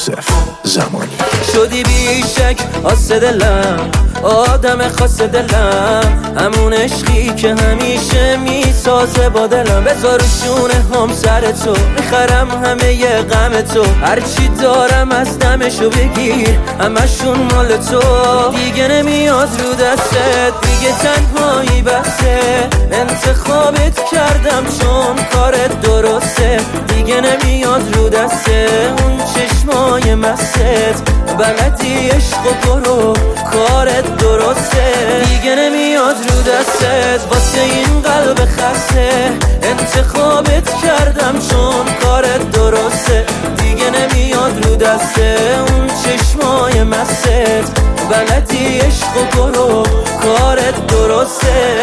یوسف زمانی. شدی بیشک آس دلم، آدم خاص دلم، همون عشقی که همیشه میسازه با دلم. بذار شونه هم سر تو، میخرم همه ی غم تو، هرچی دارم از دمشو بگیر، همشون مال تو. دیگه نمیاد رو دستت، دیگه تنهایی بسه، انتخابت کردم چون کارت درسته. دیگه نمیاد رو دسته اون چشمای مست، بلدی عشق و برو کارت درسته. دیگه نمیاد رو دستت واسه این قلب خسته، انتخابت کردم چون کارت درسته. دیگه نمیاد رو دسته اون چشمای مست، بلدی عشق و برو کارت درسته.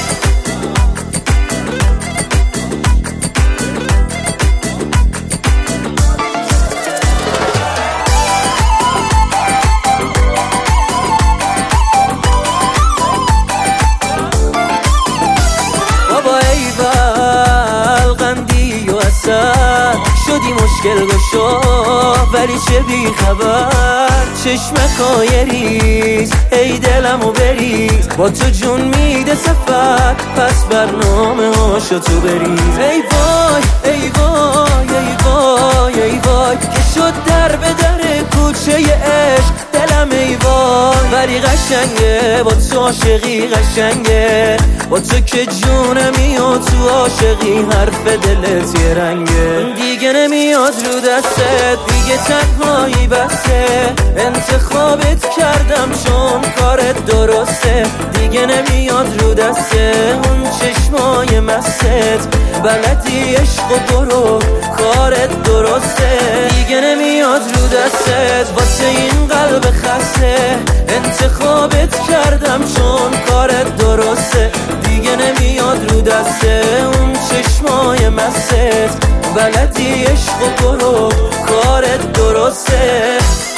شدی مشکل گشا ولی چه بی خبر، چشمکای ریز ای دلمو بریز، با تو جون میده سفر، پس برنامه هاشو تو بریز. ای وای ای وای ای وای ای وای که شد در به در کوچه عشق دلم. ای وای ولی قشنگه با تو عاشقی، قشنگه با تو که جونمی و تو عاشقی، حرف دلت یه رنگه. دیگه نمیاد رو دستت، دیگه تنهایی بسه، انتخابت کردم چون کارت درسته. دیگه نمیاد رو دسته اون چشمای مست، بلدی عشق و برو کارت درسته. دیگه نمیاد رو دستت واسه این قلب خسته، انتخابت کردم چون کارت درسته. دیگه نمیاد رو دسته اون چشمای مست، بلدی عشق و برو کارت درسته.